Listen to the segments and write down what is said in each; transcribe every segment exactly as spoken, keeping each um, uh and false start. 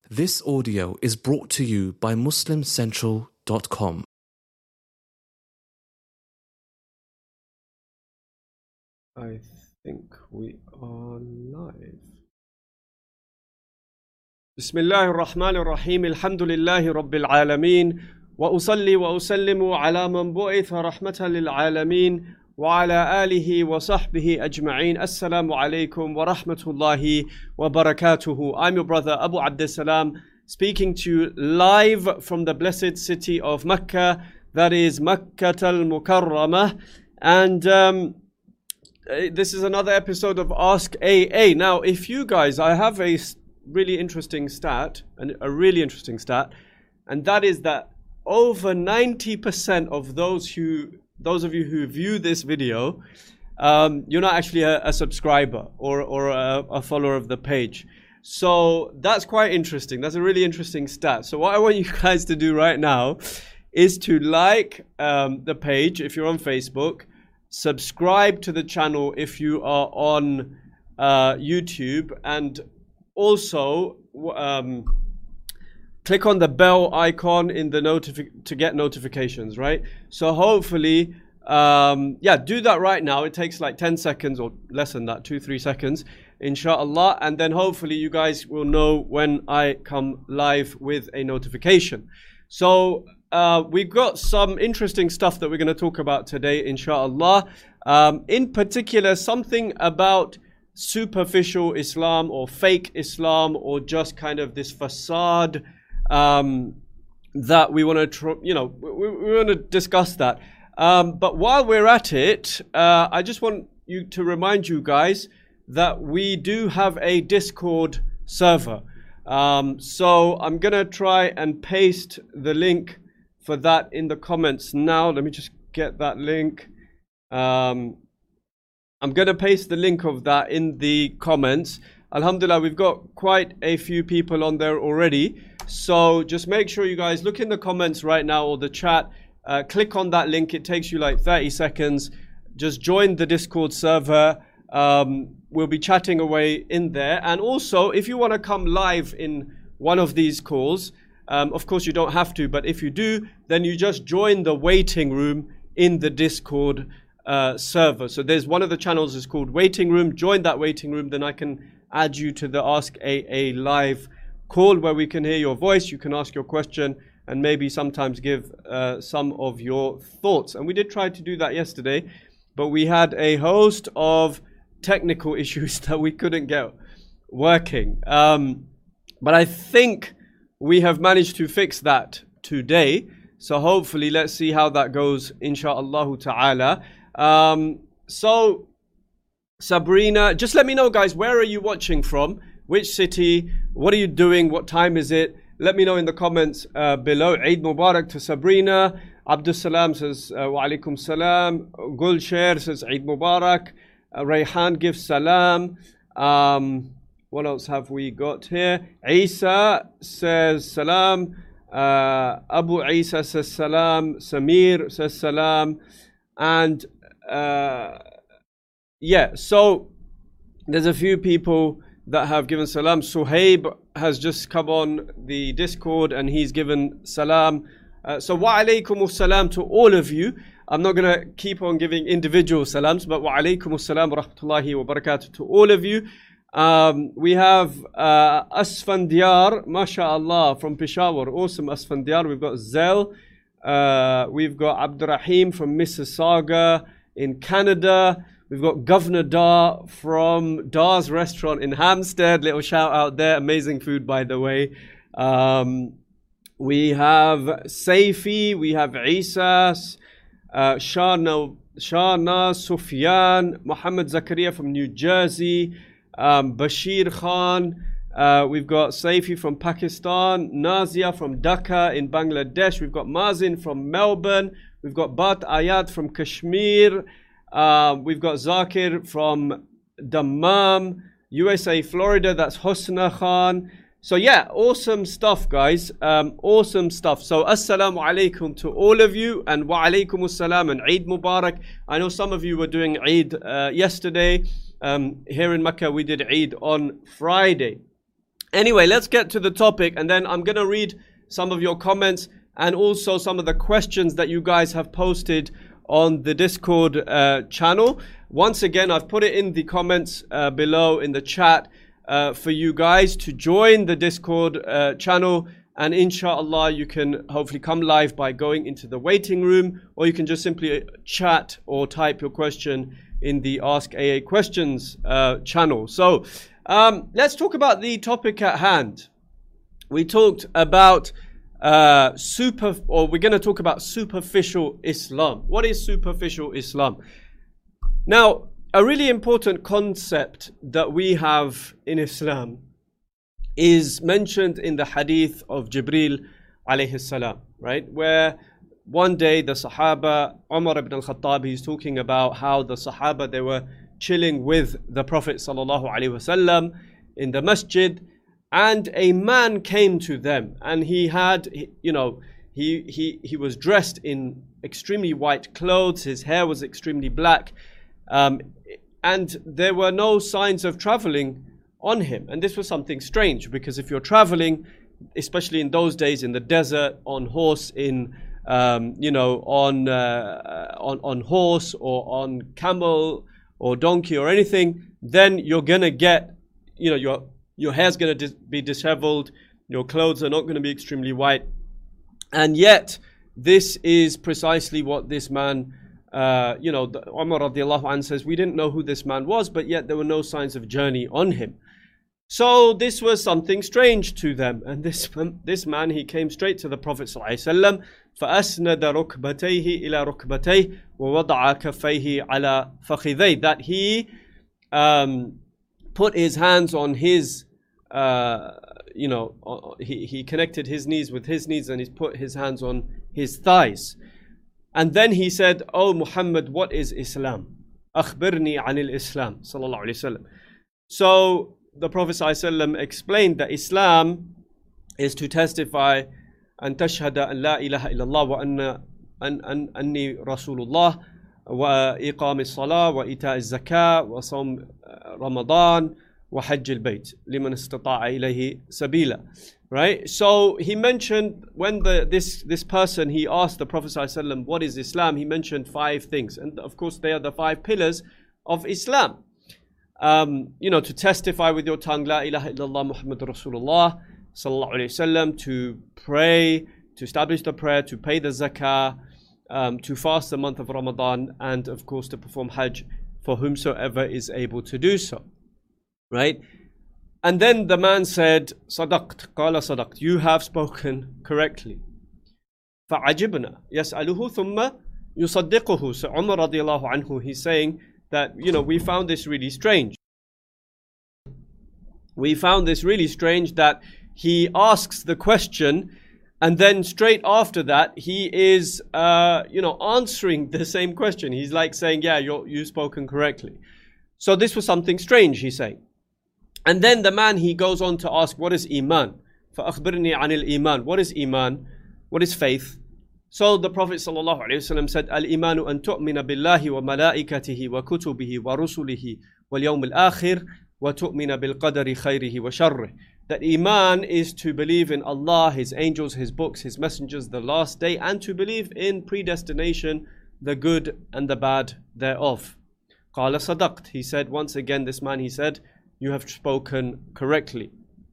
This audio is brought to you by Muslim Central dot com. I think we are live. بسم الله الرحمن الرحيم الحمد لله رب العالمين وأصلي وأسلم على من بعث رحمة للعالمين وعلى آله وصحبه أجمعين. Assalamu alaikum wa rahmatullahi wa barakatuhu. I'm your brother Abu Abdussalam, speaking to you live from the blessed city of Mecca, that is Makkah al-Mukarramah. And um, this is another episode of Ask A A. Now, if you guys, I have a really interesting stat, and a really interesting stat, and that is that over ninety percent of those who those of you who view this video, um, you're not actually a, a subscriber or, or a, a follower of the page. So that's quite interesting. That's a really interesting stat. So what I want you guys to do right now is to like um, the page if you're on Facebook, subscribe to the channel if you are on uh, YouTube, and also um, click on the bell icon in the notifi- to get notifications, right? So hopefully, um, yeah, do that right now. It takes like ten seconds or less than that, two, three seconds, inshallah. And then hopefully you guys will know when I come live with a notification. So uh, we've got some interesting stuff that we're going to talk about today, inshallah. Um, in particular, something about superficial Islam or fake Islam, or just kind of this facade Um, that we want to, tr- you know, we, we want to discuss that. Um, but while we're at it, uh, I just want you to remind you guys that we do have a Discord server. Um, so I'm going to try and paste the link for that in the comments now. Let me just get that link. Um, I'm going to paste the link of that in the comments. Alhamdulillah, we've got quite a few people on there already. So just make sure you guys look in the comments right now, or the chat, uh, click on that link. It takes you like thirty seconds. Just join the Discord server. Um, we'll be chatting away in there. And also, if you want to come live in one of these calls, um, of course you don't have to, but if you do, then you just join the waiting room in the Discord uh, server. So there's one of the channels is called Waiting Room. Join that waiting room, then I can add you to the Ask A A live call where we can hear your voice. You can ask your question and maybe sometimes give uh, some of your thoughts. And we did try to do that yesterday, but we had a host of technical issues that we couldn't get working. Um, but I think we have managed to fix that today. So hopefully, let's see how that goes, insha'Allah ta'ala. Um, so Sabrina, just let me know, guys, where are you watching from? Which city? What are you doing? What time is it? Let me know in the comments uh, below. Eid Mubarak to Sabrina. Abdus Salam says, uh, Wa alaikum salam. Gulsher says, Eid Mubarak. Uh, Rayhan gives salam. Um, what else have we got here? Isa says salam. Uh, Abu Isa says salam. Samir says salam. And uh, yeah, so there's a few people that have given salam. Suhaib has just come on the Discord and he's given salam. Uh, so wa alaykum salam to all of you. I'm not going to keep on giving individual salams, but wa alaykum salam wa rahmatullahi wa barakatuh to all of you. Um, we have uh, Asfandiar, mashallah, from Peshawar. Awesome, Asfandiar. We've got Zel. Uh, we've got Abdurrahim from Mississauga in Canada. We've got Governor Dar from Dar's restaurant in Hampstead. Little shout out there. Amazing food, by the way. Um, we have Saifi. We have Isa, uh, Shana, Shana, Sufyan, Muhammad Zakaria from New Jersey, um, Bashir Khan. Uh, we've got Saifi from Pakistan, Nazia from Dhaka in Bangladesh. We've got Mazin from Melbourne. We've got Bat Ayat from Kashmir. Uh, we've got Zakir from Dammam, U S A, Florida. That's Hosna Khan. So yeah, awesome stuff, guys. Um, awesome stuff. So assalamu alaikum to all of you, and wa alaikum assalam, and Eid Mubarak. I know some of you were doing Eid uh, yesterday. Um, here in Mecca, we did Eid on Friday. Anyway, let's get to the topic, and then I'm going to read some of your comments and also some of the questions that you guys have posted on the Discord uh, channel. Once again, I've put it in the comments uh, below in the chat uh, for you guys to join the Discord uh, channel. And inshallah, you can hopefully come live by going into the waiting room, or you can just simply chat or type your question in the Ask A A Questions uh, channel. So um, let's talk about the topic at hand. We talked about uh, super, or we're going to talk about superficial Islam. What is superficial Islam? Now, a really important concept that we have in Islam is mentioned in the hadith of Jibreel alayhi salam, right? Where one day the Sahaba, Umar ibn al-Khattab, he's talking about how the Sahaba, they were chilling with the Prophet sallallahu alaihi wasallam in the masjid, and a man came to them, and he had, you know, he, he, he was dressed in extremely white clothes, his hair was extremely black, um, and there were no signs of traveling on him. And this was something strange, because if you're traveling, especially in those days in the desert, on horse, in um, you know, on uh, on on horse or on camel or donkey or anything, then you're gonna get, you know, your your hair's gonna dis be disheveled, your clothes are not gonna be extremely white, and yet this is precisely what this man, uh, you know, the, Umar radiallahu anhu says, we didn't know who this man was, but yet there were no signs of journey on him. So this was something strange to them, and this this man, he came straight to the Prophet ﷺ, فَأَسْنَدَ رُكْبَتَيْهِ إِلَى رُكْبَتَيْهِ وَوَضَعَ كَفَّيْهِ عَلَى فَخِذَيْهِ, that he um, put his hands on his, uh, you know, he, he connected his knees with his knees, and he's put his hands on his thighs. And then he said, "Oh Muhammad, what is Islam? أخبرني عن الإسلام صلى الله عليه وسلم." So the Prophet ﷺ explained that Islam is to testify and tashhad an la ilaha illallah wa anna an, an, anni rasulullah wa iqam as-salah wa ita az-zakah wa sawm Ramadan wa hajj al-bayt liman istata'a ilayhi sabila. Right? So he mentioned, when the this this person, he asked the Prophet ﷺ, what is Islam? He mentioned five things, and of course they are the five pillars of Islam. Um, you know, to testify with your tongue, La ilaha illallah Muhammad Rasulullah sallallahu alayhi wasallam, to pray, to establish the prayer, to pay the zakah, um, to fast the month of Ramadan, and of course to perform Hajj for whomsoever is able to do so. Right? And then the man said, Sadaqt, qala sadaqt, you have spoken correctly. فَعَجِبْنَا يَسْأَلُهُ ثُمَّ يُصَدِّقُهُ. So Umar radiallahu anhu, he's saying that, you know, we found this really strange. We found this really strange that he asks the question, and then straight after that, he is, uh, you know, answering the same question. He's like saying, yeah, you're, you've spoken correctly. So this was something strange, he's saying. And then the man, he goes on to ask, what is Iman? فَأَخْبِرْنِي عَنِ الْإِيمَانِ. What is Iman? What is faith? So the Prophet ﷺ said, Al-imanu an tu'mina billahi wa malaikatihi wa kutubihi wa rusulihi wal yawm al-akhir wa tu'mina bil qadari khayrihi wa sharrih. That Iman is to believe in Allah, His angels, His books, His messengers, the last day, and to believe in predestination, the good and the bad thereof. Qala sadaqt. He said, once again, this man, he said, you have spoken correctly.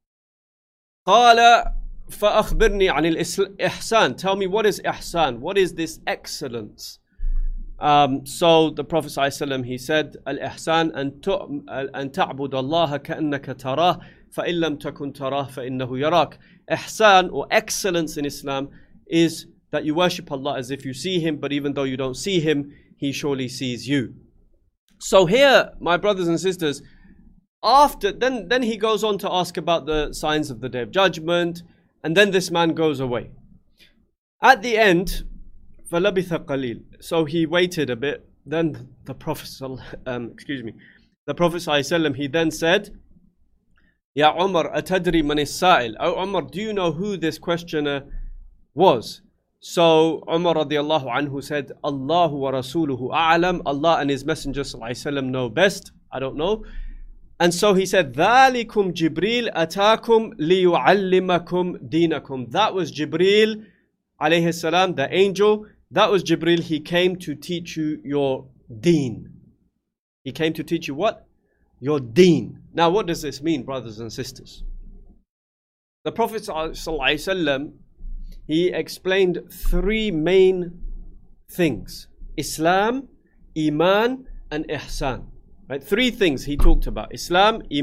Qala فَأَخْبِرْنِي عَنِ الْإِحْسَانِ. Tell me, what is ihsan? What is this excellence? Um, so the Prophet ﷺ, he said, Al-ihsan an ta'bud Allah ka'annaka tarah فَإِن لَمْ تَكُنْ تَرَاهُ فَإِنَّهُ يَرَاكَ. Ihsan, or excellence in Islam, is that you worship Allah as if you see Him, but even though you don't see Him, He surely sees you. So here, my brothers and sisters, after then, then he goes on to ask about the signs of the Day of Judgment, and then this man goes away. At the end, فَلَبِثَ قَلِيلٌ. So he waited a bit. Then the Prophet, um, excuse me, the Prophet ﷺ, he then said, Ya Umar, atadri man is-sa'il? Oh Umar, do you know who this questioner was? So Umar radiallahu anhu said, Allahu wa rasuluhu a'lam. Allah and His Messenger ﷺ know best. I don't know. And so he said, ذَلِكُمْ جِبْرِيلٌ أَتَاكُمْ لِيُعَلِّمَكُمْ دِينَكُمْ. That was Jibreel alayhi salam, the angel. That was Jibreel. He came to teach you your deen. He came to teach you what? Your deen. Now what does this mean, brothers and sisters? The Prophet ﷺ, he explained three main things: Islam, Iman, and Ihsan. Right? Three things he talked about: Islam, Iman,